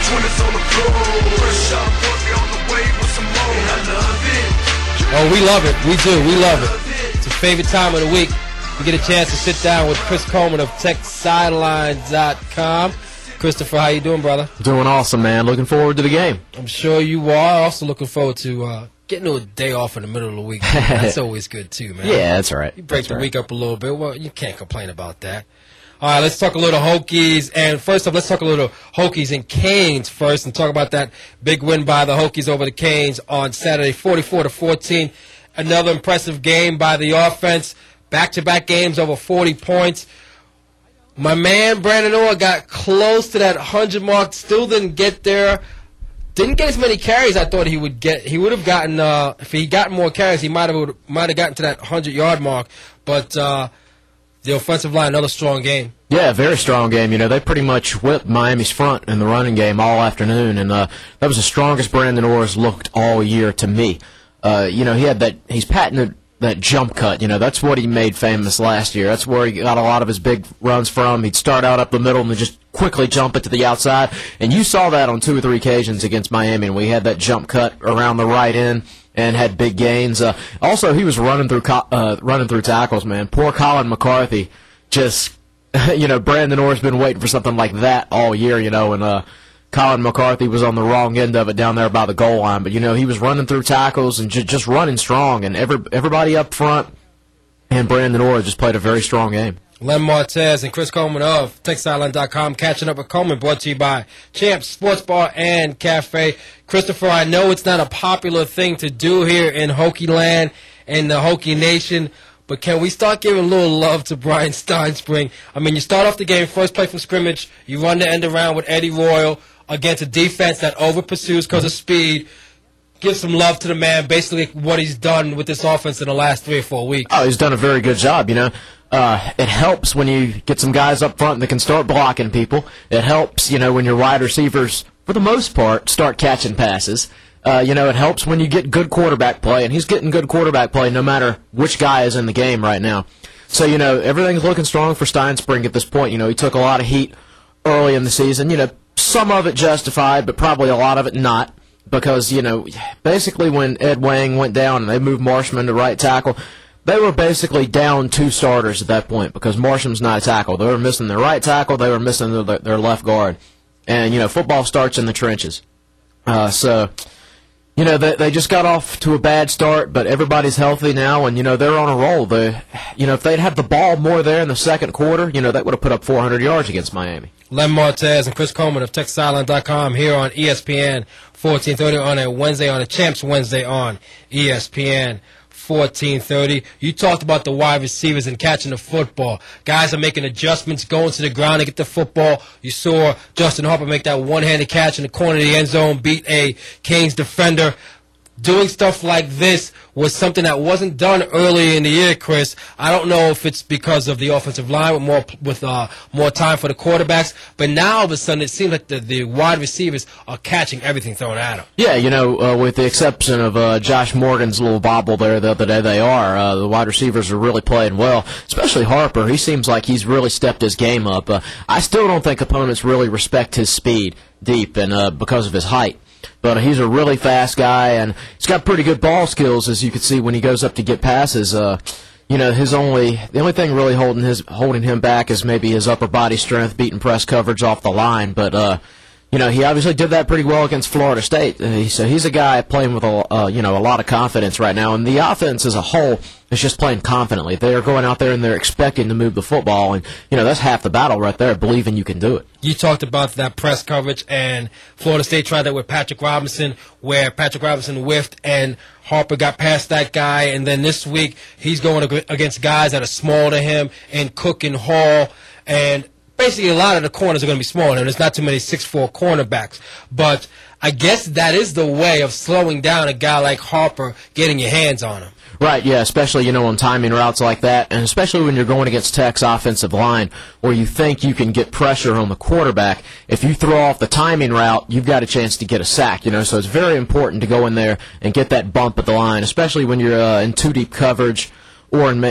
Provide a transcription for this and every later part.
when it's on the floor. Fresh out, Portly on the way with some more. And I love it. Oh, we love it. We do. We love it. It's a favorite time of the week. We get a chance to sit down with Chris Coleman of TechSideline.com. Christopher, how you doing, brother? Doing awesome, man. Looking forward to the game. I'm sure you are. Also looking forward to getting a day off in the middle of the week. That's always good, too, man. Yeah, that's all right. You break the week up a little bit. Well, you can't complain about that. All right, let's talk a little Hokies. And first up, let's talk a little Hokies and Canes first and talk about that big win by the Hokies over the Canes on Saturday, 44-14. Another impressive game by the offense. Back-to-back games over 40 points. My man, Brandon Orr, got close to that 100 mark. Still didn't get there. Didn't get as many carries I thought he would get. He would have gotten, if he got more carries, he might have gotten to that 100-yard mark. But the offensive line, another strong game. Yeah, very strong game. You know, they pretty much whipped Miami's front in the running game all afternoon, and that was the strongest Brandon Orr's looked all year to me. You know, he's patented that jump cut. You know, that's what he made famous last year. That's where he got a lot of his big runs from. He'd start out up the middle and then just quickly jump it to the outside. And you saw that on 2 or 3 occasions against Miami, and we had that jump cut around the right end and had big gains. Also, he was running through tackles, man. Poor Colin McCarthy just, you know, Brandon Orr's been waiting for something like that all year, you know, and Colin McCarthy was on the wrong end of it down there by the goal line. But, you know, he was running through tackles and just running strong. And everybody up front and Brandon Orr just played a very strong game. Len Martez and Chris Coleman of TechSideline.com catching up with Coleman, brought to you by Champs Sports Bar and Cafe. Christopher, I know it's not a popular thing to do here in Hokie Land and the Hokie Nation, but can we start giving a little love to Brian Steinspring? I mean, you start off the game, first play from scrimmage, you run the end around with Eddie Royal against a defense that over-pursues because of speed. Give some love to the man, basically what he's done with this offense in the last 3 or 4 weeks. Oh, he's done a very good job, you know. It helps when you get some guys up front that can start blocking people. It helps, you know, when your wide receivers, for the most part, start catching passes. You know, it helps when you get good quarterback play, and he's getting good quarterback play no matter which guy is in the game right now. So, you know, everything's looking strong for Steinspring at this point. You know, he took a lot of heat early in the season. You know, some of it justified, but probably a lot of it not. Because, you know, basically when Ed Wang went down and they moved Marshman to right tackle, they were basically down 2 starters at that point because Marsham's not a tackle. They were missing their right tackle. They were missing their left guard. And, you know, football starts in the trenches. So, you know, they just got off to a bad start, but everybody's healthy now, and, you know, they're on a roll. You know, if they'd had the ball more there in the second quarter, you know, that would have put up 400 yards against Miami. Len Martez and Chris Coleman of TechSideline.com here on ESPN 1430 on a Wednesday, on a Champs Wednesday on ESPN 1430. You talked about the wide receivers and catching the football. Guys are making adjustments, going to the ground to get the football. You saw Justin Harper make that one-handed catch in the corner of the end zone, beat a Canes defender. Doing stuff like this was something that wasn't done early in the year, Chris. I don't know if it's because of the offensive line with more time for the quarterbacks, but now all of a sudden it seems like the wide receivers are catching everything thrown at them. Yeah, you know, with the exception of Josh Morgan's little bobble there the other day, the wide receivers are really playing well, especially Harper. He seems like he's really stepped his game up. I still don't think opponents really respect his speed deep and because of his height. But he's a really fast guy, and he's got pretty good ball skills, as you can see when he goes up to get passes. You know, the only thing really holding him back is maybe his upper body strength, beating press coverage off the line. But you know, he obviously did that pretty well against Florida State. So he's a guy playing with a lot of confidence right now, and the offense as a whole is just playing confidently. They are going out there and they're expecting to move the football, and you know that's half the battle right there, believing you can do it. You talked about that press coverage, and Florida State tried that with Patrick Robinson, where Patrick Robinson whiffed and Harper got past that guy, and then this week he's going against guys that are small to him, and Cook and Hall, and basically a lot of the corners are going to be small, and there's not too many 6'4" cornerbacks. But I guess that is the way of slowing down a guy like Harper, getting your hands on him. Right, yeah, especially, you know, on timing routes like that, and especially when you're going against Tech's offensive line where you think you can get pressure on the quarterback. If you throw off the timing route, you've got a chance to get a sack, you know, so it's very important to go in there and get that bump at the line, especially when you're in 2-deep coverage or in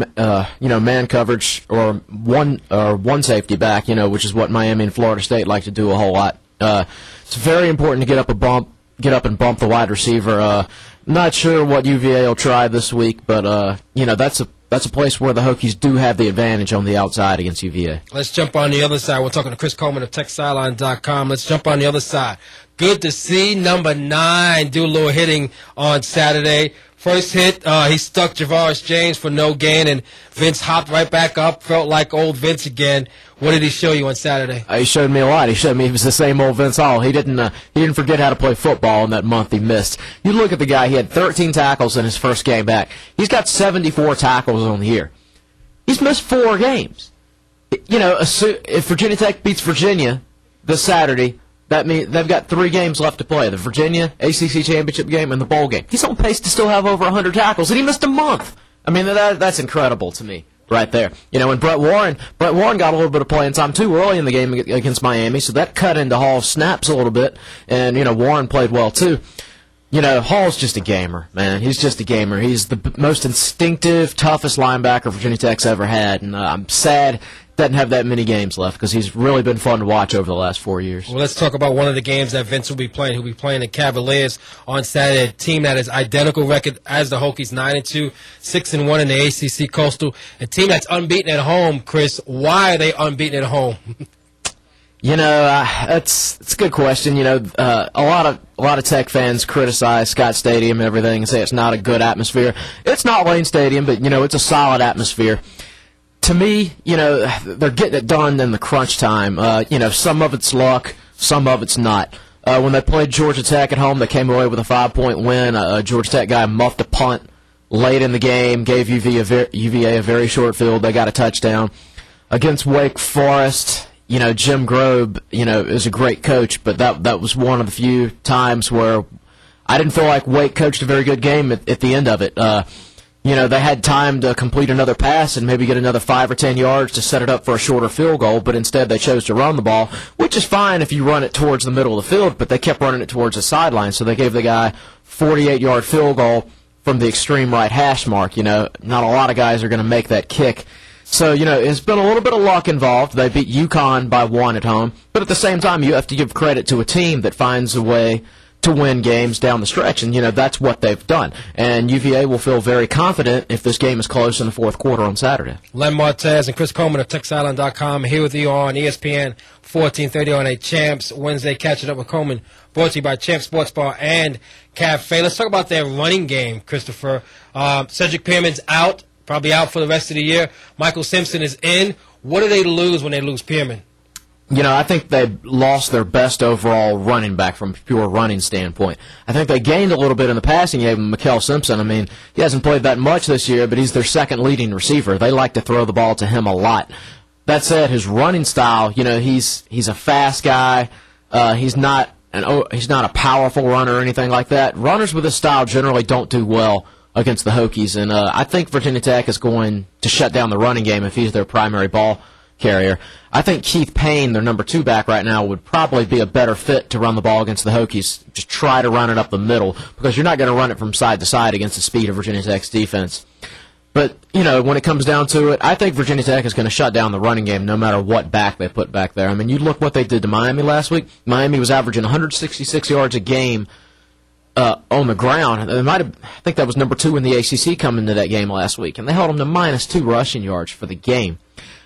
man coverage or one safety back, you know, which is what Miami and Florida State like to do a whole lot. It's very important to get up and bump the wide receiver. Not sure what UVA will try this week, but that's a place where the Hokies do have the advantage on the outside against UVA. Let's jump on the other side. We're talking to Chris Coleman of TechSideline.com. Let's jump on the other side. Good to see number 9 do a little hitting on Saturday. First hit, he stuck Javaris James for no gain, and Vince hopped right back up, felt like old Vince again. What did he show you on Saturday? He showed me a lot. He showed me he was the same old Vince Hall. He didn't forget how to play football in that month he missed. You look at the guy, he had 13 tackles in his first game back. He's got 74 tackles on the year. He's missed 4 games. If Virginia Tech beats Virginia this Saturday, that means they've got 3 games left to play: the Virginia ACC championship game and the bowl game. He's on pace to still have over 100 tackles, and he missed a month. I mean, that's incredible to me right there. And Brett Warren got a little bit of playing time too early in the game against Miami, so that cut into Hall's snaps a little bit, and Warren played well too. Hall's just a gamer, man. He's just a gamer. He's the most instinctive, toughest linebacker Virginia Tech's ever had, and I'm sad doesn't have that many games left because he's really bbeen fun to watch over the last 4 years. Well, let's talk about one of the games that Vince will be playing. He'll be playing the Cavaliers on Saturday, a team that has identical record as the Hokies, 9-2, 6-1 in the ACC Coastal, a team that's unbeaten at home. Chris, why are they unbeaten at home? It's a good question. A lot of Tech fans criticize Scott Stadium and everything and say it's not a good atmosphere. It's not Lane Stadium, but it's a solid atmosphere. To me, they're getting it done in the crunch time. Some of it's luck, some of it's not. When they played Georgia Tech at home, they came away with a 5-point win. A Georgia Tech guy muffed a punt late in the game, gave UVA a very short field. They got a touchdown. Against Wake Forest, Jim Grobe, is a great coach, but that was one of the few times where I didn't feel like Wake coached a very good game at the end of it. They had time to complete another pass and maybe get another 5 or 10 yards to set it up for a shorter field goal, but instead they chose to run the ball, which is fine if you run it towards the middle of the field, but they kept running it towards the sideline, so they gave the guy 48-yard field goal from the extreme right hash mark. Not a lot of guys are going to make that kick. So, it's been a little bit of luck involved. They beat UConn by 1 at home, but at the same time, you have to give credit to a team that finds a way to win games down the stretch, and that's what they've done. And UVA will feel very confident if this game is close in the fourth quarter on Saturday. Len Martez and Chris Coleman of TechSideline.com here with you on ESPN 1430 on a Champs Wednesday. Catching up with Coleman, brought to you by Champs Sports Bar and Cafe. Let's talk about their running game, Christopher. Cedric Pearman's out, probably out for the rest of the year. Michael Simpson is in. What do they lose when they lose Pearman? I think they lost their best overall running back from a pure running standpoint. I think they gained a little bit in the passing game with Mikael Simpson. I mean, he hasn't played that much this year, but he's their second leading receiver. They like to throw the ball to him a lot. That said, his running style, he's a fast guy. He's not a powerful runner or anything like that. Runners with his style generally don't do well against the Hokies, and I think Virginia Tech is going to shut down the running game if he's their primary ball carrier. I think Keith Payne, their number 2 back right now, would probably be a better fit to run the ball against the Hokies. Just try to run it up the middle because you're not going to run it from side to side against the speed of Virginia Tech's defense. But, when it comes down to it, I think Virginia Tech is going to shut down the running game no matter what back they put back there. I mean, you look what they did to Miami last week. Miami was averaging 166 yards a game on the ground. I think that was number 2 in the ACC coming to that game last week, and they held them to -2 rushing yards for the game.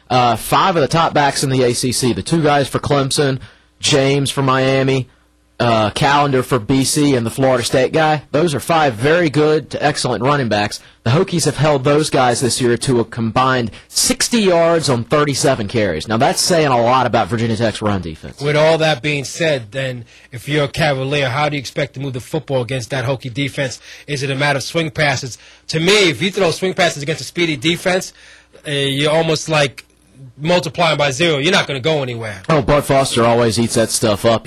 5 of the top backs in the ACC, the 2 guys for Clemson, James for Miami, Callender for BC, and the Florida State guy, those are 5 very good to excellent running backs. The Hokies have held those guys this year to a combined 60 yards on 37 carries. Now, that's saying a lot about Virginia Tech's run defense. With all that being said, then, if you're a Cavalier, how do you expect to move the football against that Hokie defense? Is it a matter of swing passes? To me, if you throw swing passes against a speedy defense, you're almost like multiplying by 0, you're not going to go anywhere. Oh, Bud Foster always eats that stuff up.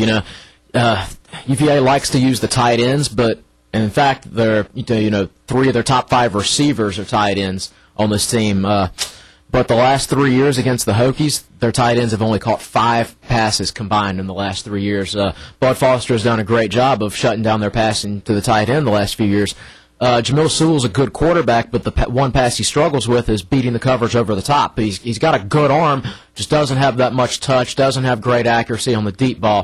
UVA likes to use the tight ends, but in fact, 3 of their top 5 receivers are tight ends on this team. But the last 3 years against the Hokies, their tight ends have only caught 5 passes combined in the last 3 years. Bud Foster has done a great job of shutting down their passing to the tight end the last few years. Jamil Sewell's a good quarterback, but the one pass he struggles with is beating the coverage over the top. He's got a good arm, just doesn't have that much touch, doesn't have great accuracy on the deep ball.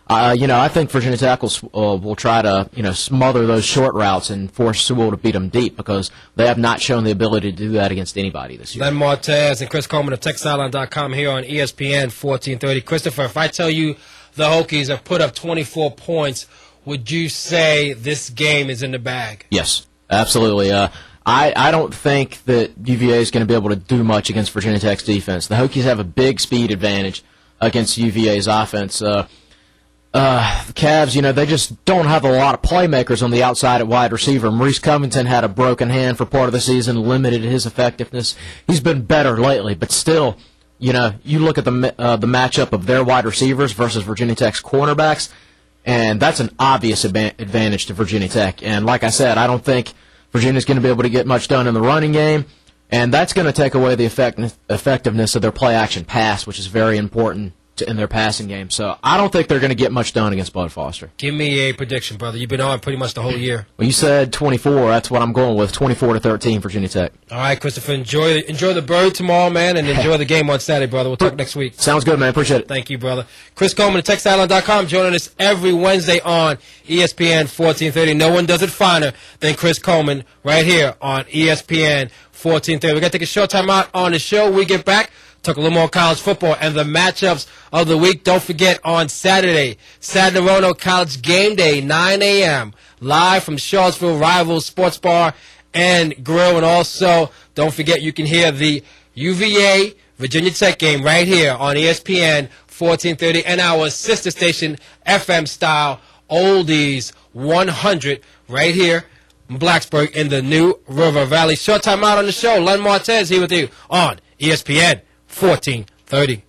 I think Virginia Tech will try to, smother those short routes and force Sewell to beat them deep because they have not shown the ability to do that against anybody this year. Len Martez and Chris Coleman of TexSideline.com here on ESPN 1430. Christopher, if I tell you the Hokies have put up 24 points, would you say this game is in the bag? Yes, absolutely. I don't think that UVA is going to be able to do much against Virginia Tech's defense. The Hokies have a big speed advantage against UVA's offense. The Cavs, they just don't have a lot of playmakers on the outside at wide receiver. Maurice Covington had a broken hand for part of the season, limited his effectiveness. He's been better lately, but still, you look at the matchup of their wide receivers versus Virginia Tech's cornerbacks, and that's an obvious advantage to Virginia Tech. And like I said, I don't think Virginia's going to be able to get much done in the running game, and that's going to take away the effectiveness of their play-action pass, which is very important in their passing game. So I don't think they're going to get much done against Bud Foster. Give me a prediction, brother. You've been on pretty much the whole year. Well, you said 24. That's what I'm going with. 24-13, Virginia Tech. All right, Christopher. Enjoy the bird tomorrow, man, and enjoy the game on Saturday, brother. We'll talk next week. Sounds good, man. Appreciate it. Thank you, brother. Chris Coleman of TexSideline.com joining us every Wednesday on ESPN 1430. No one does it finer than Chris Coleman right here on ESPN 1430. We're going to take a short time out on the show. When we get back, talk a little more college football and the matchups of the week. Don't forget on Saturday, Saturday Roanoke College Game Day, 9 a.m., live from Charlottesville Rivals Sports Bar and Grill. And also, don't forget you can hear the UVA Virginia Tech game right here on ESPN 1430 and our sister station, FM Style Oldies 100, right here in Blacksburg in the New River Valley. Short time out on the show. Len Martez here with you on ESPN 1430.